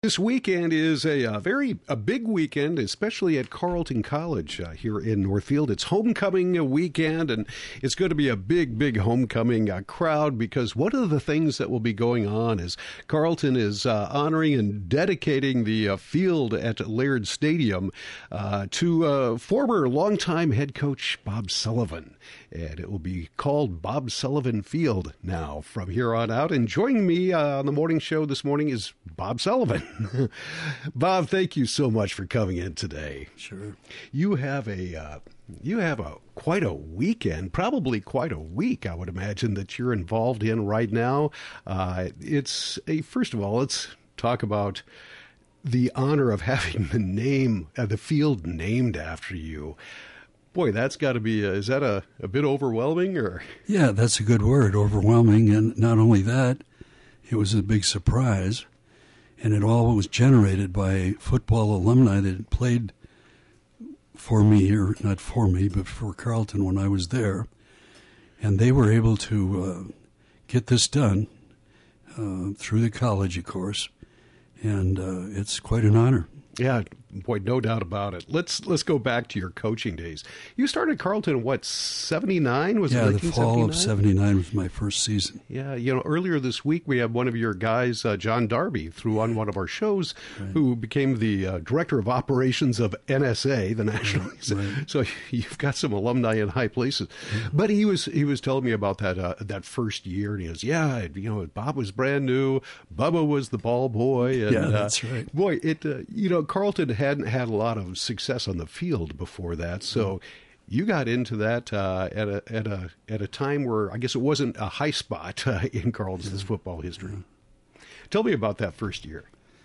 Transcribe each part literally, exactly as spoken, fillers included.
This weekend is a, a very a big weekend, especially at Carleton College uh, here in Northfield. It's homecoming weekend, and it's going to be a big, big homecoming uh, crowd because one of the things that will be going on is Carleton is uh, honoring and dedicating the uh, field at Laird Stadium uh, to uh, former longtime head coach Bob Sullivan. And it will be called Bob Sullivan Field now from here on out. And joining me uh, on the morning show this morning is Bob Sullivan. Bob, thank you so much for coming in today. Sure. You have a uh, you have a quite a weekend, probably quite a week, I would imagine, that you're involved in right now. Uh, it's a first of all, let's talk about the honor of having the name, uh, the field named after you. Boy, that's got to be, uh, is that a, a bit overwhelming? Or? Yeah, that's a good word, overwhelming. And not only that, it was a big surprise. And it all was generated by football alumni that had played for me, or not for me, but for Carleton when I was there. And they were able to uh, get this done uh, through the college, of course. And uh, it's quite an honor. Yeah, boy, no doubt about it. Let's let's go back to your coaching days. You started Carleton in what, seventy-nine? Was yeah, it the fall of seventy-nine was my first season. Yeah, you know, earlier this week we had one of your guys, uh, John Darby, through on one of our shows, right. who became the uh, director of operations of N S A, the National. Right, right. So you've got some alumni in high places. Yeah. But he was he was telling me about that uh, that first year, and he goes, "Yeah, you know, Bob was brand new, Bubba was the ball boy." And, yeah, that's uh, right. Boy, it uh, you know, Carleton hadn't had a lot of success on the field before that, so you got into that uh, at a at a at a time where I guess it wasn't a high spot uh, in Carleton's yeah. football history. Yeah. Tell me about that first year.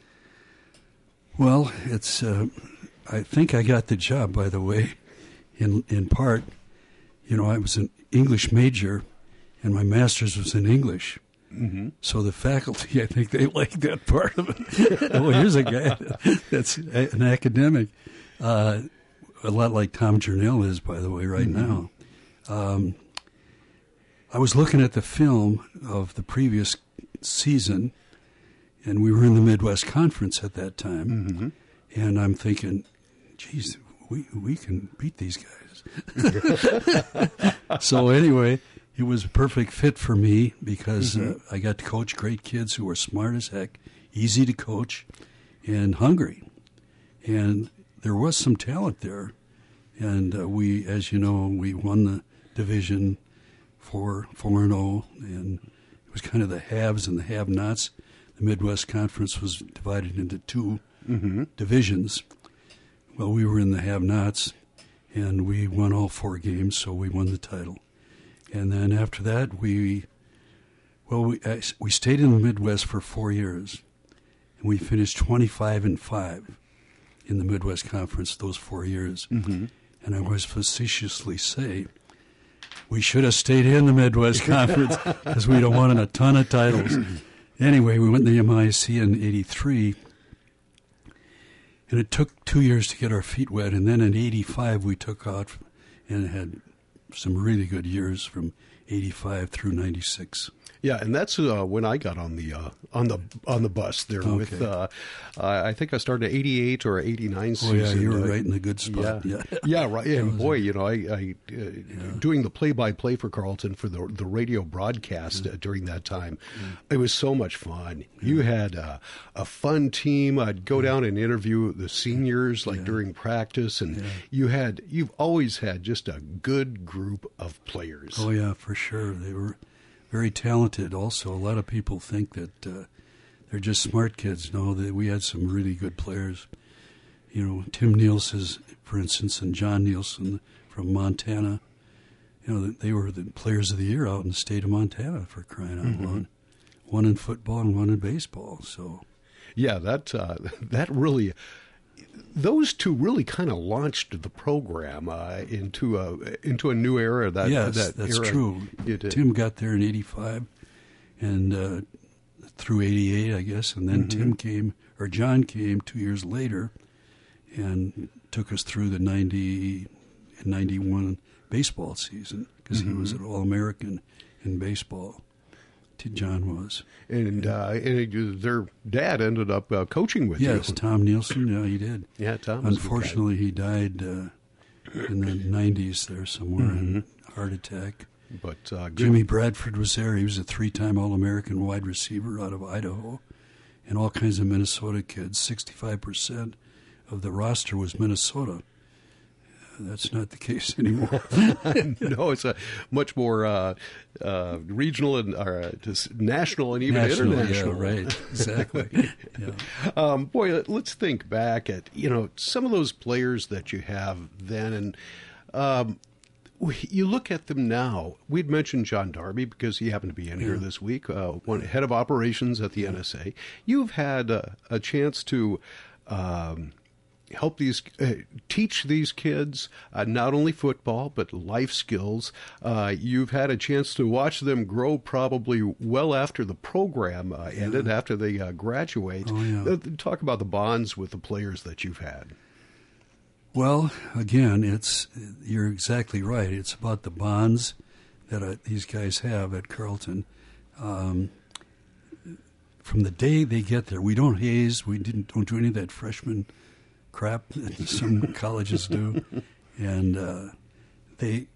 Well, it's uh, I think I got the job, by the way, in in part. You know, I was an English major, and my master's was in English. Mm-hmm. So the faculty, I think they liked that part of it. Well, here's a guy that's an academic, uh, a lot like Tom Jernell is, by the way, right mm-hmm. now. Um, I was looking at the film of the previous season, and we were in the Midwest Conference at that time, mm-hmm. and I'm thinking, geez, we we can beat these guys. So anyway, it was a perfect fit for me because mm-hmm. uh, I got to coach great kids who were smart as heck, easy to coach, and hungry. And there was some talent there. And uh, we, as you know, we won the division four and oh, and it was kind of the haves and the have-nots. The Midwest Conference was divided into two mm-hmm. divisions. Well, we were in the have-nots, and we won all four games, so we won the title. And then after that, we, well, we we stayed in the Midwest for four years, and we finished twenty-five and five in the Midwest Conference those four years. Mm-hmm. And I always facetiously say, we should have stayed in the Midwest Conference because we'd have won a ton of titles. Anyway, we went to the M I C in eighty-three, and it took two years to get our feet wet. And then in eighty-five, we took out and had some really good years from eighty-five through ninety-six. Yeah, and that's uh, when I got on the uh, on the on the bus there okay. with. Uh, I think I started eighty-eight or eighty-nine season. Oh yeah, you were uh, right in the good spot. Yeah, yeah, yeah right. And boy, you know, I, I uh, yeah. doing the play-by-play for Carleton for the the radio broadcast yeah. uh, during that time, yeah. it was so much fun. Yeah. You had uh, a fun team. I'd go yeah. down and interview the seniors like yeah. during practice, and yeah. you had you've always had just a good group of players. Oh yeah, for sure. They were very talented also. A lot of people think that uh, they're just smart kids. No, that we had some really good players. You know, Tim Nielsen, for instance, and John Nielsen from Montana. You know, they were the players of the year out in the state of Montana, for crying out mm-hmm. loud. One in football and one in baseball. So, yeah, that uh, that really. Those two really kind of launched the program uh, into a into a new era. That yes, that that's era. true. Tim got there in eighty-five, and uh, through eighty-eight, I guess, and then mm-hmm. Tim came, or John came two years later, and took us through the ninety and ninety-one baseball season because mm-hmm. he was an All-American in baseball. T- John was. And, uh, and it, their dad ended up uh, coaching with yes, you. Yes, Tom Nielsen. Yeah, he did. Yeah, Tom. Unfortunately, he died uh, in the nineties there somewhere mm-hmm. in a heart attack. But uh, Jimmy Bradford was there. He was a three-time All-American wide receiver out of Idaho, and all kinds of Minnesota kids. sixty-five percent of the roster was Minnesota. That's not the case anymore. No, it's a much more uh, uh, regional and uh, just national and even National, international. Yeah, right, exactly. Yeah. Um, boy, let's think back at you know some of those players that you have then, and um, you look at them now. We'd mentioned John Darby because he happened to be in yeah. here this week, uh, one head of operations at the yeah. N S A. You've had uh, a chance to. Um, help these, uh, teach these kids uh, not only football, but life skills. Uh, you've had a chance to watch them grow probably well after the program uh, yeah. ended, after they uh, graduate. Oh, yeah. uh, talk about the bonds with the players that you've had. Well, again, it's you're exactly right. It's about the bonds that uh, these guys have at Carleton. Um, from the day they get there, we don't haze. We didn't don't do any of that freshman crap that some colleges do, and uh, they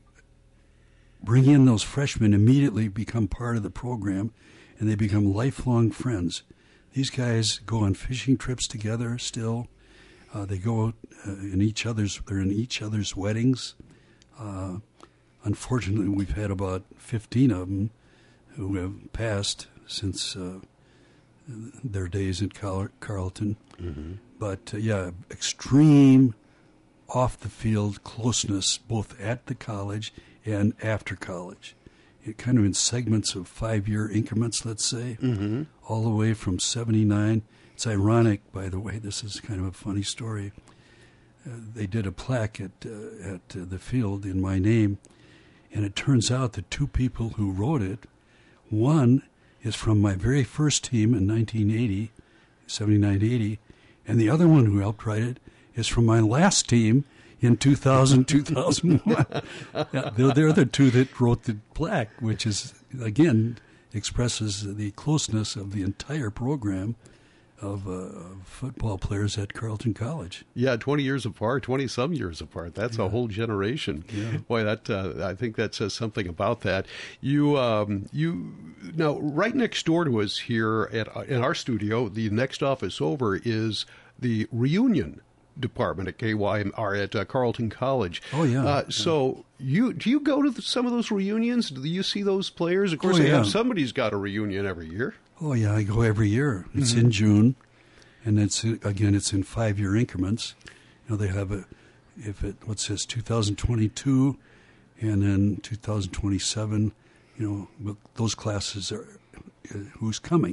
bring in those freshmen, immediately become part of the program, and they become lifelong friends. These guys go on fishing trips together still. Uh, they go uh, in each other's. They're in each other's weddings. Uh, unfortunately, we've had about fifteen of them who have passed since uh, their days at Car- Carleton. Mm-hmm. But, uh, yeah, extreme off-the-field closeness, both at the college and after college. It kind of in segments of five-year increments, let's say, mm-hmm. all the way from seventy-nine. It's ironic, by the way, this is kind of a funny story. Uh, they did a plaque at, uh, at uh, the field in my name, and it turns out the two people who wrote it, one is from my very first team in nineteen eighty, seventy-nine to eighty, and the other one who helped write it is from my last team in two thousand, two thousand one. Yeah, they're, they're the two that wrote the plaque, which is, again, expresses the closeness of the entire program of, uh, of football players at Carleton College. Yeah, twenty years apart, twenty-some years apart. That's yeah. a whole generation. Yeah. Boy, that uh, I think that says something about that. You, um, you now, right next door to us here at in our studio, the next office over is the reunion department at K Y M or at uh, Carleton College. Oh yeah. Uh, so you do you go to the, some of those reunions? Do you see those players? Of course, oh, they yeah. have somebody's got a reunion every year. Oh yeah, I go every year. It's mm-hmm. in June, and it's again it's in five-year increments. You know, they have a if it what says two thousand twenty-two, and then two thousand twenty-seven. You know, those classes are uh, who's coming.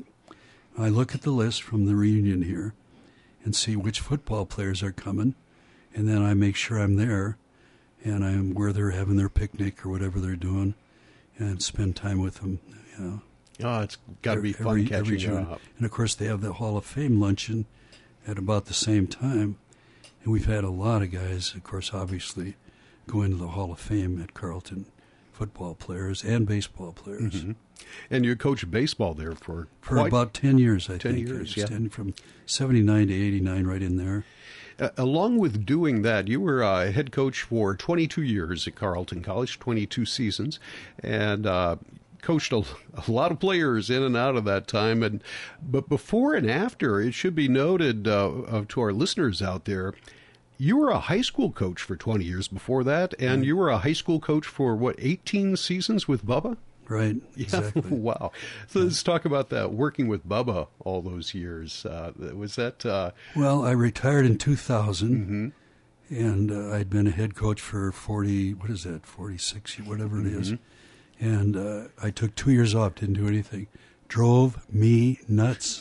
I look at the list from the reunion here, and see which football players are coming, and then I make sure I'm there, and I'm where they're having their picnic or whatever they're doing, and spend time with them. You know. Oh, it's got to be fun every, catching every June. up. And, of course, they have the Hall of Fame luncheon at about the same time. And we've had a lot of guys, of course, obviously, go into the Hall of Fame at Carleton, football players and baseball players. Mm-hmm. And you coached baseball there for For quite about ten years, I ten think. years, yeah. ten, from seventy-nine to eighty-nine, right in there. Uh, along with doing that, you were uh, head coach for twenty-two years at Carleton College, twenty-two seasons, and uh, coached a, a lot of players in and out of that time. And but before and after, it should be noted uh, uh, to our listeners out there, you were a high school coach for twenty years before that, and you were a high school coach for, what, eighteen seasons with Bubba? Right, yeah, exactly. Wow. So yeah. Let's talk about that, working with Bubba all those years. Uh, was that... Uh... Well, I retired in two thousand, mm-hmm. and uh, I'd been a head coach for forty, what is that, forty-six, whatever mm-hmm. it is. And uh, I took two years off, didn't do anything. Drove me nuts.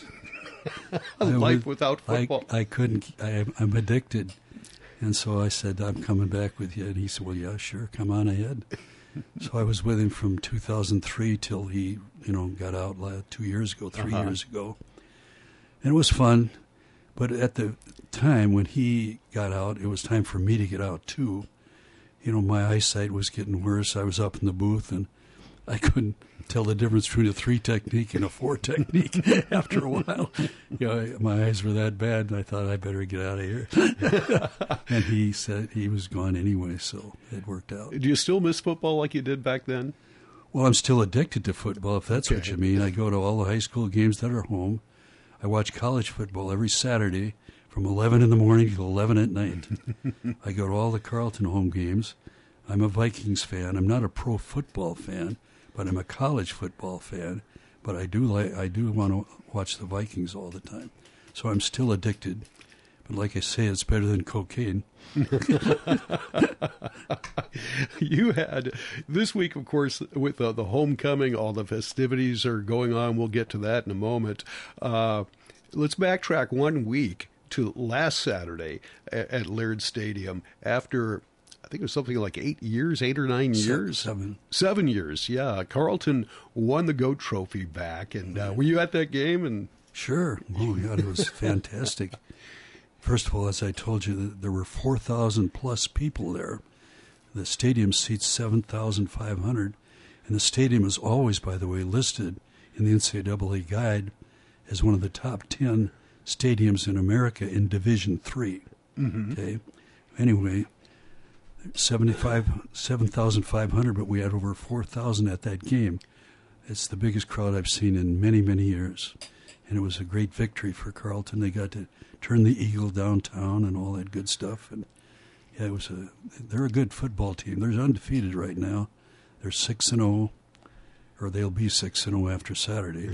Life was, without football. I, I couldn't, I, I'm addicted. And so I said, I'm coming back with you. And he said, well, yeah, sure, come on ahead. So I was with him from two thousand three till he, you know, got out two years ago, three uh-huh. years ago. And it was fun. But at the time when he got out, it was time for me to get out, too. You know, my eyesight was getting worse. I was up in the booth, and I couldn't tell the difference between a three technique and a four technique after a while. You know, my eyes were that bad, and I thought I better get out of here. And he said he was gone anyway, so it worked out. Do you still miss football like you did back then? Well, I'm still addicted to football, if that's okay. What you mean. I go to all the high school games that are home. I watch college football every Saturday from eleven in the morning to eleven at night. I go to all the Carleton home games. I'm a Vikings fan. I'm not a pro football fan, but I'm a college football fan. But I do like I do want to watch the Vikings all the time. So I'm still addicted. But like I say, it's better than cocaine. You had this week, of course, with uh, the homecoming, all the festivities are going on. We'll get to that in a moment. Uh, let's backtrack one week to last Saturday at, at Laird Stadium after, I think it was something like eight years, eight or nine years. Seven. Seven years, yeah. Carleton won the GOAT Trophy back. And uh, were you at that game? And Sure. Oh, my God, it was fantastic. First of all, as I told you, there were four thousand plus people there. The stadium seats seven thousand five hundred. And the stadium is always, by the way, listed in the N C double A guide as one of the top ten stadiums in America in Division Three. Mm-hmm. Okay. Anyway, seventy-five, seven thousand five hundred, but we had over four thousand at that game. It's the biggest crowd I've seen in many, many years. And it was a great victory for Carleton. They got to turn the Eagle downtown and all that good stuff. And yeah, it was a. They're a good football team. They're undefeated right now. They're six and zero, or they'll be six and zero after Saturday.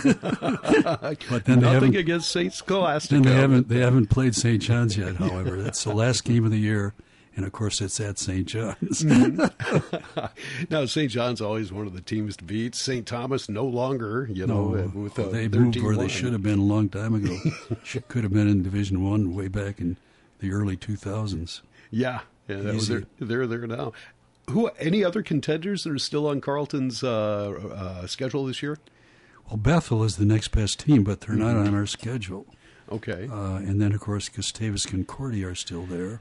But then nothing against Saint Scholastic. Then they haven't they haven't played Saint John's yet. However, that's the last game of the year. And, of course, it's at Saint John's. Mm-hmm. Now, Saint John's always one of the teams to beat. Saint Thomas no longer, you know. No, with, uh, they moved where they should have been a long time ago. Should, could have been in Division One way back in the early two thousands. Yeah, yeah that was they're, they're there now. Who? Any other contenders that are still on Carleton's uh, uh, schedule this year? Well, Bethel is the next best team, but they're mm-hmm. not on our schedule. Okay. Uh, and then, of course, Gustavus Concordia are still there.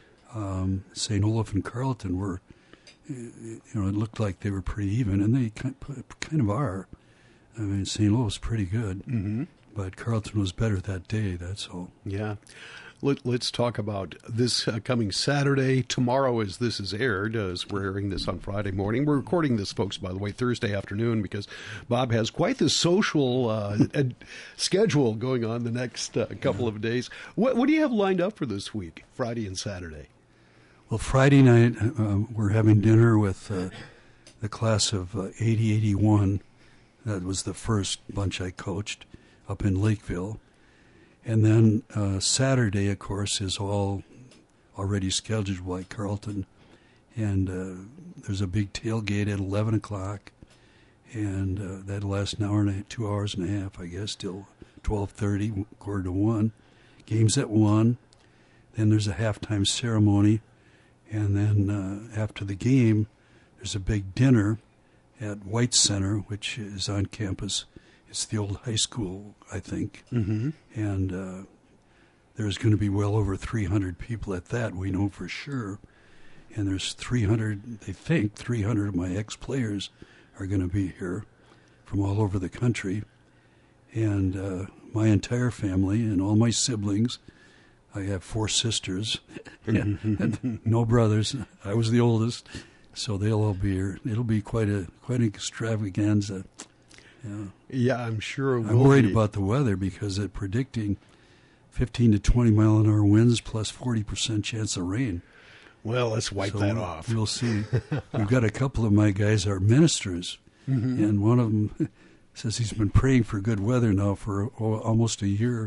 Um, Saint Olaf and Carleton were, you know, it looked like they were pretty even, and they kind of are. I mean, Saint Olaf was pretty good, mm-hmm. but Carleton was better that day, that's all. Yeah. Let, let's talk about this uh, coming Saturday. Tomorrow, as this is aired, as we're airing this on Friday morning. We're recording this, folks, by the way, Thursday afternoon, because Bob has quite the social uh, ed- schedule going on the next uh, couple yeah. of days. What, what do you have lined up for this week, Friday and Saturday? Well, Friday night, uh, we're having dinner with uh, the class of uh, eighty eighty-one. That was the first bunch I coached up in Lakeville. And then uh, Saturday, of course, is all already scheduled by Carleton. And uh, there's a big tailgate at eleven o'clock. And uh, that'll last an hour and a, two hours and a half, I guess, till twelve thirty, quarter to one. Games at one. Then there's a halftime ceremony. And then uh, after the game, there's a big dinner at White Center, which is on campus. It's the old high school, I think. Mm-hmm. And uh, there's going to be well over three hundred people at that, we know for sure. And there's three hundred, they think, three hundred of my ex-players are going to be here from all over the country. And uh, my entire family and all my siblings. I have four sisters and, and no brothers. I was the oldest, so they'll all be here. It'll be quite a quite an extravaganza. Yeah, yeah I'm sure it will I'm worried be. about the weather because they're predicting fifteen to twenty mile an hour winds plus forty percent chance of rain. Well, let's wipe so that we'll, off. We'll see. We've got a couple of my guys are ministers, mm-hmm. and one of them says he's been praying for good weather now for oh, almost a year.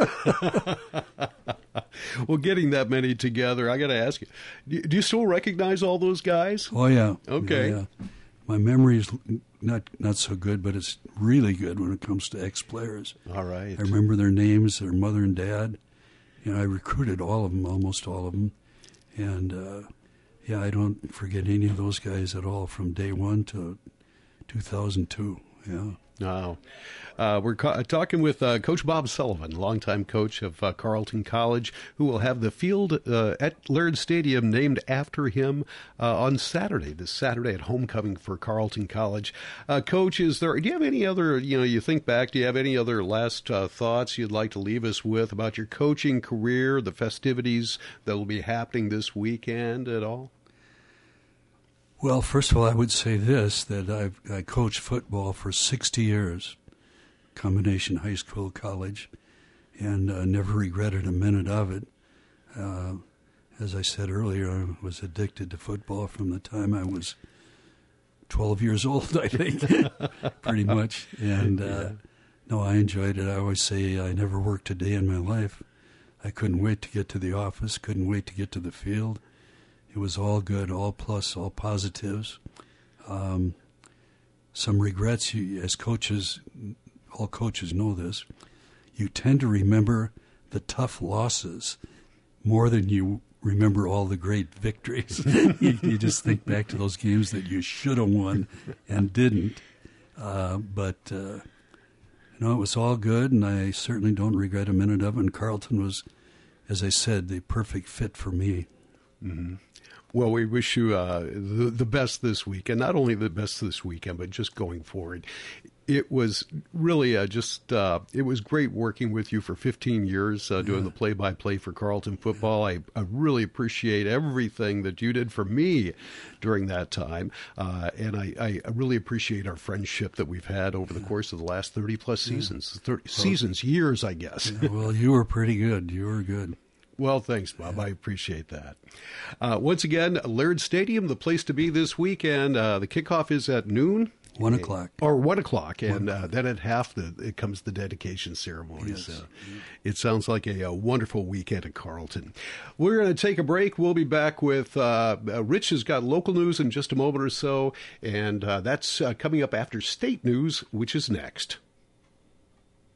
Well, getting that many together, I got to ask you, do you still recognize all those guys? Oh, yeah. Okay. Yeah, yeah. My memory is not not so good, but it's really good when it comes to ex-players. All right. I remember their names, their mother and dad. You know, I recruited all of them, almost all of them. And, uh, yeah, I don't forget any of those guys at all from day one to two thousand two. Yeah. No. Uh, we're ca- talking with uh, Coach Bob Sullivan, longtime coach of uh, Carleton College, who will have the field uh, at Laird Stadium named after him uh, on Saturday, this Saturday at homecoming for Carleton College. Uh, Coach, is there? Do you have any other? You know, you think back. Do you have any other last uh, thoughts you'd like to leave us with about your coaching career, the festivities that will be happening this weekend at all? Well, first of all, I would say this: that I've I coached football for sixty years. Combination high school, college, and uh, never regretted a minute of it. Uh, as I said earlier, I was addicted to football from the time I was twelve years old, I think, pretty much. And uh, yeah. no, I enjoyed it. I always say I never worked a day in my life. I couldn't wait to get to the office, couldn't wait to get to the field. It was all good, all plus, all positives. Um, some regrets, you, as coaches, all coaches know this, you tend to remember the tough losses more than you remember all the great victories. you, you just think back to those games that you should have won and didn't. Uh, but, uh, you know, it was all good, and I certainly don't regret a minute of it. And Carleton was, as I said, the perfect fit for me. Mm-hmm. Well, we wish you uh, the, the best this weekend, not only the best this weekend, but just going forward. It was really uh, just, uh, it was great working with you for fifteen years, uh, doing yeah. the play-by-play for Carleton football. I, I really appreciate everything that you did for me during that time. Uh, and I, I really appreciate our friendship that we've had over the course of the last thirty-plus seasons. thirty, well, seasons, years, I guess. Yeah, well, you were pretty good. You were good. Well, thanks, Bob. I appreciate that. Uh, once again, Laird Stadium, the place to be this weekend. Uh, the kickoff is at noon. One o'clock. Or one o'clock, and uh, then at half, the, it comes the dedication ceremony. Yes. So it sounds like a, a wonderful weekend at Carleton. We're going to take a break. We'll be back with, uh, uh, Rich has got local news in just a moment or so, and uh, that's uh, coming up after state news, which is next.